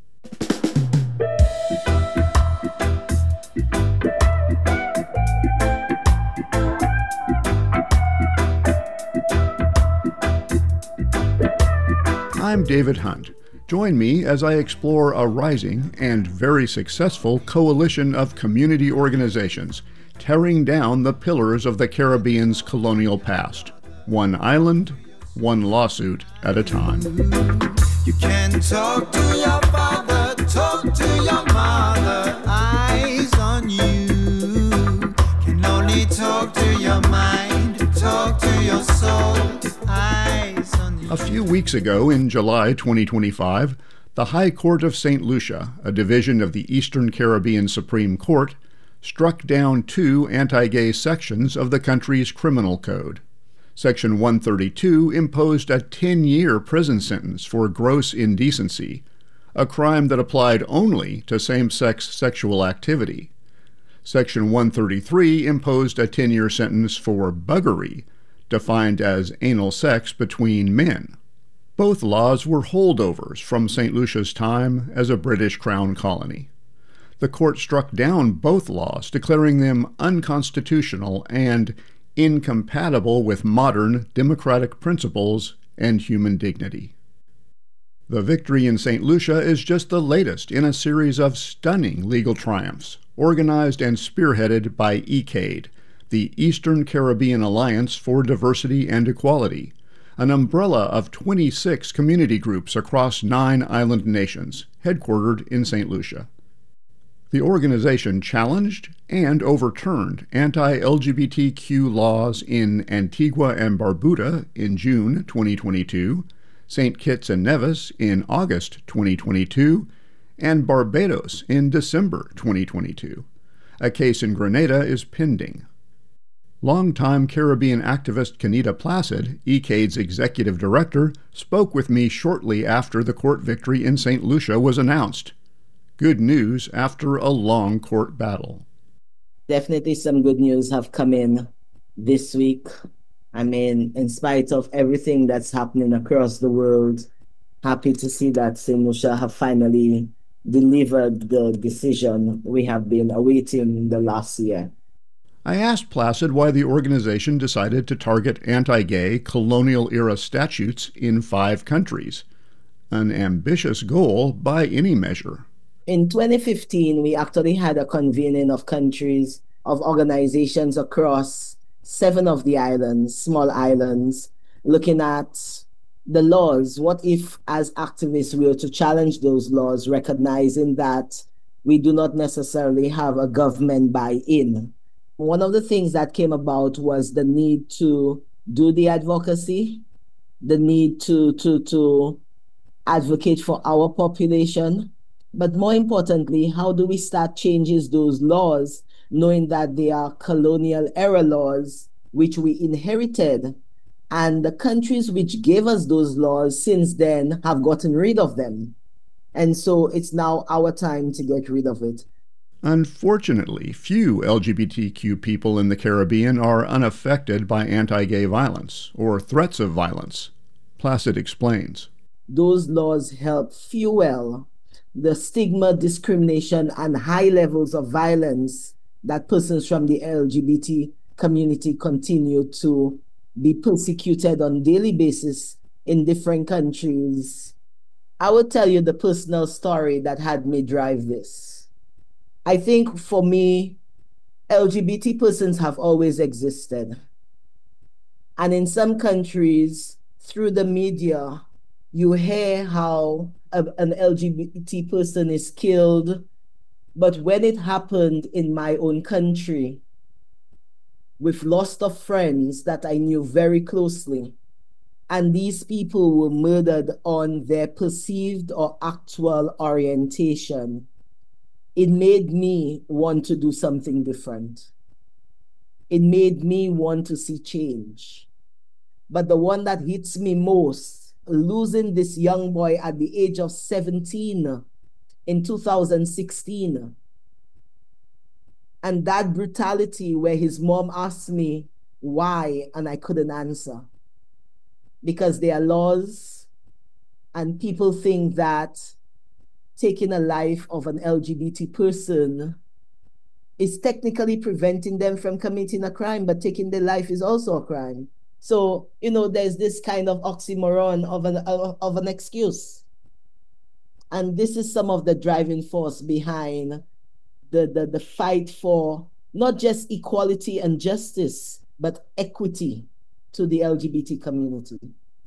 I'm David Hunt. Join me as I explore a rising and very successful coalition of community organizations tearing down the pillars of the Caribbean's colonial past, one island, one lawsuit at a time. You can talk to your father, talk to your mother, eyes on you. Can only talk to your mind, talk to your soul, eyes on you. A few weeks ago, in July 2025, the High Court of St. Lucia, a division of the Eastern Caribbean Supreme Court, struck down 2 anti-gay sections of the country's criminal code. Section 132 imposed a 10-year prison sentence for gross indecency, a crime that applied only to same-sex sexual activity. Section 133 imposed a 10-year sentence for buggery, defined as anal sex between men. Both laws were holdovers from St. Lucia's time as a British Crown colony. The court struck down both laws, declaring them unconstitutional and incompatible with modern democratic principles and human dignity. The victory in St. Lucia is just the latest in a series of stunning legal triumphs, organized and spearheaded by ECAID, the Eastern Caribbean Alliance for Diversity and Equality, an umbrella of 26 community groups across 9 island nations, headquartered in St. Lucia. The organization challenged and overturned anti-LGBTQ laws in Antigua and Barbuda in June 2022, St. Kitts and Nevis in August 2022, and Barbados in December 2022. A case in Grenada is pending. Longtime Caribbean activist Kenita Placid, ECAID's executive director, spoke with me shortly after the court victory in St. Lucia was announced. Good news after a long court battle. Definitely some good news have come in this week. I mean, in spite of everything that's happening across the world, happy to see that St. Lucia have finally delivered the decision we have been awaiting the last year. I asked Placid why the organization decided to target anti-gay colonial-era statutes in 5 countries. An ambitious goal by any measure. In 2015, we actually had a convening of countries, of organizations across 7 of the islands, small islands, looking at the laws. What if, as activists, we were to challenge those laws, recognizing that we do not necessarily have a government buy-in? One of the things that came about was the need to do the advocacy, the need to advocate for our population. But more importantly, how do we start changing those laws, knowing that they are colonial era laws, which we inherited, and the countries which gave us those laws since then have gotten rid of them. And so it's now our time to get rid of it. Unfortunately, few LGBTQ people in the Caribbean are unaffected by anti-gay violence or threats of violence. Placid explains. Those laws help fuel the stigma, discrimination, and high levels of violence that persons from the LGBT community continue to be persecuted on a daily basis in different countries. I will tell you the personal story that had me drive this. I think for me, LGBT persons have always existed. And in some countries, through the media, you hear how an LGBT person is killed. But when it happened in my own country, with loss of friends that I knew very closely, and these people were murdered on their perceived or actual orientation, it made me want to do something different. It made me want to see change. But the one that hits me most, losing this young boy at the age of 17 in 2016, and that brutality where his mom asked me why, and I couldn't answer. Because there are laws, and people think that taking a life of an LGBT person is technically preventing them from committing a crime, but taking their life is also a crime. So, there's this kind of oxymoron of an excuse. And this is some of the driving force behind the fight for not just equality and justice, but equity to the LGBT community.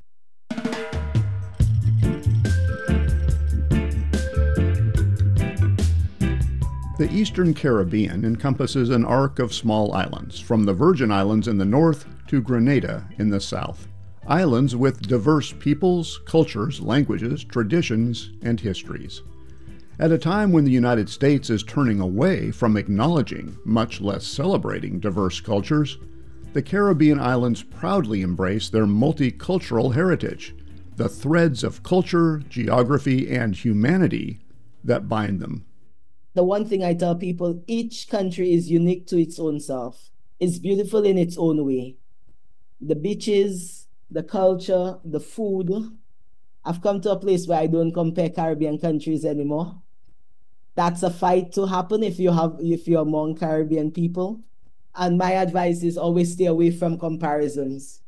The Eastern Caribbean encompasses an arc of small islands, from the Virgin Islands in the north to Grenada in the south. Islands with diverse peoples, cultures, languages, traditions, and histories. At a time when the United States is turning away from acknowledging, much less celebrating, diverse cultures, the Caribbean islands proudly embrace their multicultural heritage, the threads of culture, geography, and humanity that bind them. The one thing I tell people, each country is unique to its own self. It's beautiful in its own way. The beaches, the culture, the food. I've come to a place where I don't compare Caribbean countries anymore. That's a fight to happen if you're among Caribbean people. And my advice is always stay away from comparisons.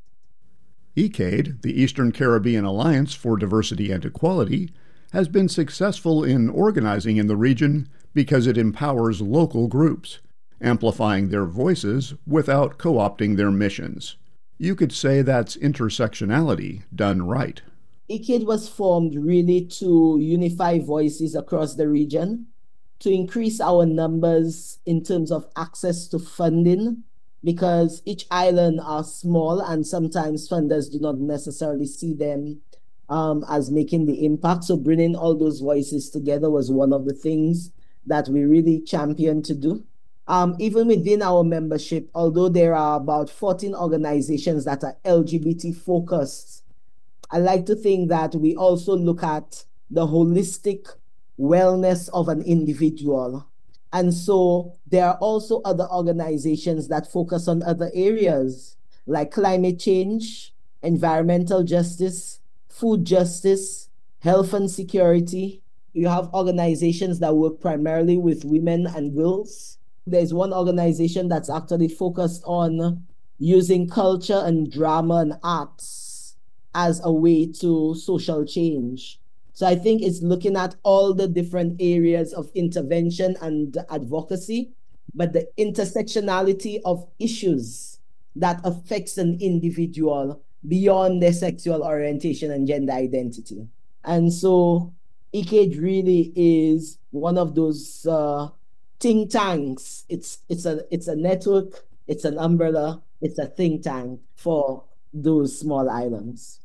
ECADE, the Eastern Caribbean Alliance for Diversity and Equality, has been successful in organizing in the region because it empowers local groups, amplifying their voices without co-opting their missions. You could say that's intersectionality done right. ECADE was formed really to unify voices across the region, to increase our numbers in terms of access to funding, because each island are small and sometimes funders do not necessarily see them as making the impact. So bringing all those voices together was one of the things that we really championed to do. Even within our membership, although there are about 14 organizations that are LGBT focused, I like to think that we also look at the holistic wellness of an individual. And so there are also other organizations that focus on other areas like climate change, environmental justice, food justice, health and security. You have organizations that work primarily with women and girls. There's one organization that's actually focused on using culture and drama and arts as a way to social change. So I think it's looking at all the different areas of intervention and advocacy, but the intersectionality of issues that affects an individual beyond their sexual orientation and gender identity. And so ECADE really is one of those think tanks. It's a network, it's an umbrella, it's a think tank for those small islands.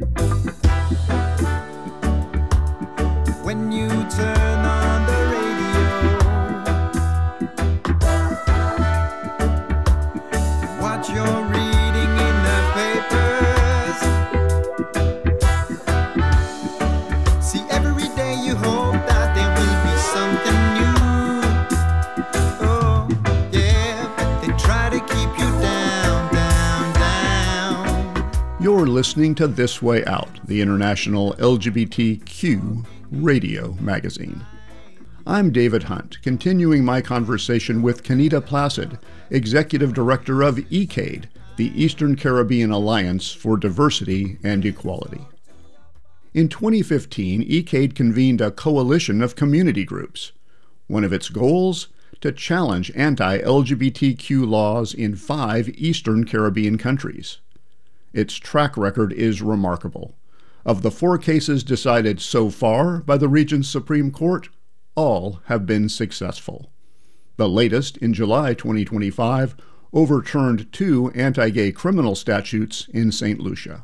When you turn on the radio, what you're reading in the papers. See, every day you hope that there will be something new. Oh, yeah, but they try to keep you down, down, down. You're You're listening to This Way Out, the international LGBTQ radio magazine. I'm David Hunt, continuing my conversation with Kenita Placid, Executive Director of ECADE, the Eastern Caribbean Alliance for Diversity and Equality. In 2015, ECADE convened a coalition of community groups. One of its goals? To challenge anti-LGBTQ laws in 5 Eastern Caribbean countries. Its track record is remarkable. Of the 4 cases decided so far by the region's Supreme Court, all have been successful. The latest, in July 2025, overturned 2 anti-gay criminal statutes in St. Lucia.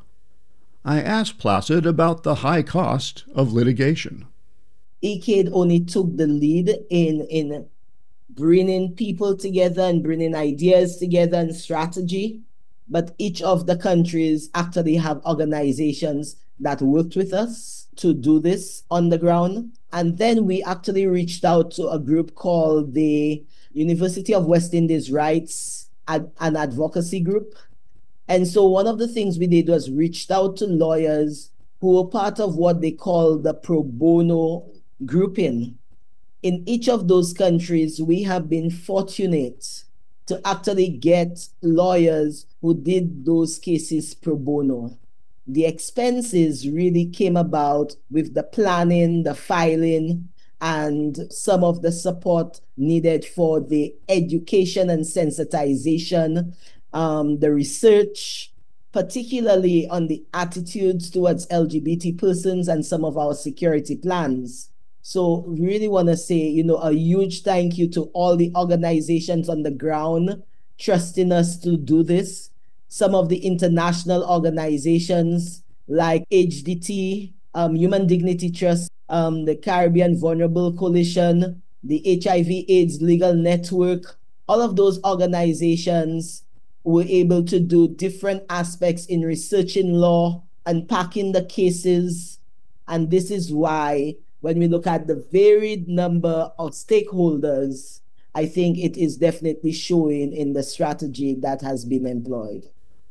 I asked Placid about the high cost of litigation. ECADE only took the lead in bringing people together and bringing ideas together and strategy. But each of the countries actually have organizations that worked with us to do this on the ground. And then we actually reached out to a group called the University of West Indies Rights, an advocacy group. And so one of the things we did was reached out to lawyers who were part of what they call the pro bono grouping. In each of those countries, we have been fortunate to actually get lawyers who did those cases pro bono. The expenses really came about with the planning, the filing, and some of the support needed for the education and sensitization, the research, particularly on the attitudes towards LGBT persons and some of our security plans. So really want to say, a huge thank you to all the organizations on the ground trusting us to do this. Some of the international organizations like HDT, Human Dignity Trust, the Caribbean Vulnerable Coalition, the HIV/AIDS Legal Network, all of those organizations were able to do different aspects in researching law, unpacking the cases. And this is why when we look at the varied number of stakeholders, I think it is definitely showing in the strategy that has been employed.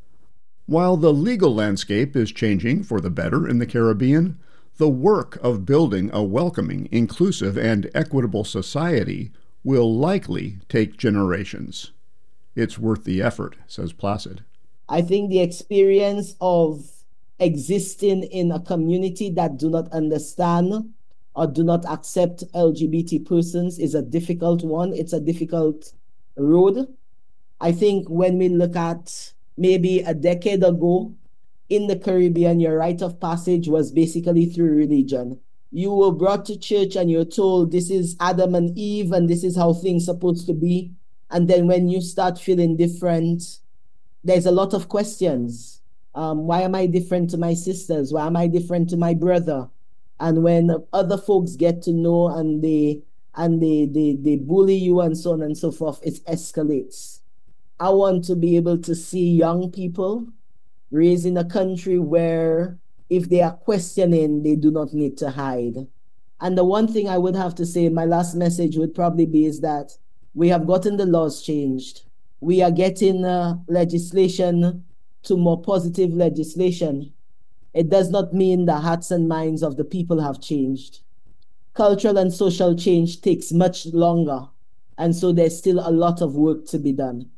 While the legal landscape is changing for the better in the Caribbean, the work of building a welcoming, inclusive, and equitable society will likely take generations. It's worth the effort, says Placid. I think the experience of existing in a community that do not understand or do not accept LGBT persons is a difficult one. It's a difficult road. I think when we look at maybe a decade ago, in the Caribbean, your rite of passage was basically through religion. You were brought to church and you're told this is Adam and Eve and this is how things are supposed to be. And then when you start feeling different, there's a lot of questions. Why am I different to my sisters? Why am I different to my brother? And when other folks get to know and they bully you and so on and so forth, it escalates. I want to be able to see young people raised in a country where if they are questioning, they do not need to hide. And the one thing I would have to say, my last message would probably be is that we have gotten the laws changed. We are getting legislation to more positive legislation. It does not mean the hearts and minds of the people have changed. Cultural and social change takes much longer, and so there's still a lot of work to be done.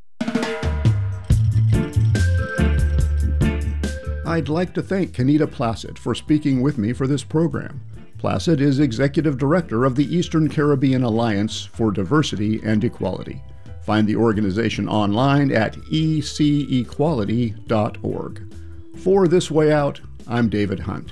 I'd like to thank Kenita Placid for speaking with me for this program. Placid is Executive Director of the Eastern Caribbean Alliance for Diversity and Equality. Find the organization online at ecequality.org. For This Way Out, I'm David Hunt.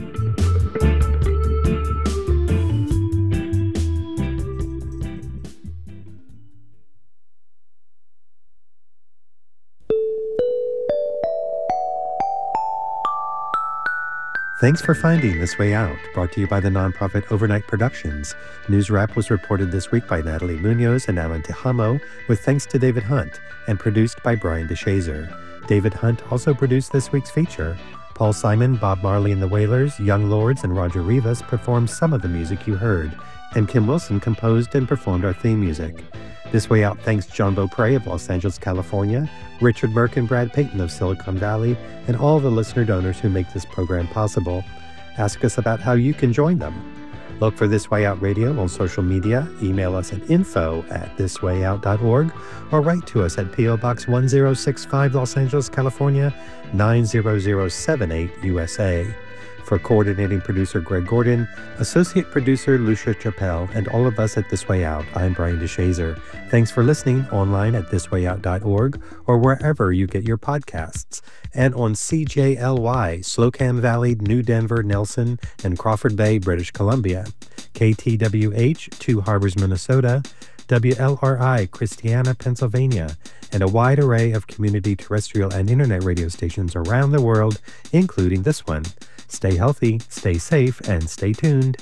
Thanks for finding This Way Out, brought to you by the nonprofit Overnight Productions. News Wrap was reported this week by Natalie Munoz and Alan Tejamo, with thanks to David Hunt, and produced by Brian DeShazer. David Hunt also produced this week's feature. Paul Simon, Bob Marley and the Wailers, Young Lords, and Roger Rivas performed some of the music you heard, and Kim Wilson composed and performed our theme music. This Way Out thanks John Beaupre of Los Angeles, California, Richard Merck and Brad Payton of Silicon Valley, and all the listener donors who make this program possible. Ask us about how you can join them. Look for This Way Out Radio on social media, email us at info@thiswayout.org, or write to us at P.O. Box 1065, Los Angeles, California, 90078, USA. For coordinating producer Greg Gordon, associate producer Lucia Chappelle, and all of us at This Way Out, I'm Brian DeShazer. Thanks for listening online at thiswayout.org or wherever you get your podcasts, and on CJLY, Slocum Valley, New Denver, Nelson, and Crawford Bay, British Columbia, KTWH, Two Harbors, Minnesota, WLRI, Christiana, Pennsylvania, and a wide array of community terrestrial and internet radio stations around the world, including this one. Stay healthy, stay safe, and stay tuned.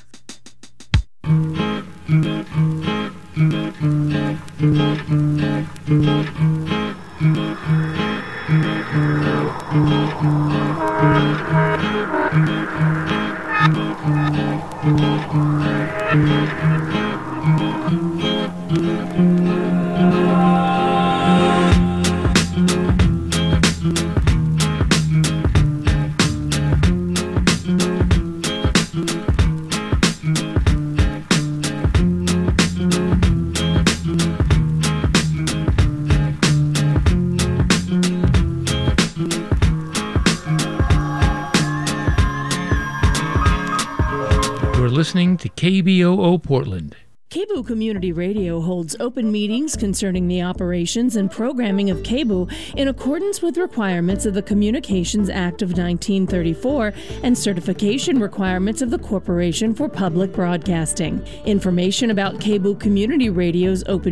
Listening to KBOO Portland. KBOO Community Radio holds open meetings concerning the operations and programming of KBOO in accordance with requirements of the Communications Act of 1934 and certification requirements of the Corporation for Public Broadcasting. Information about KBOO Community Radio's open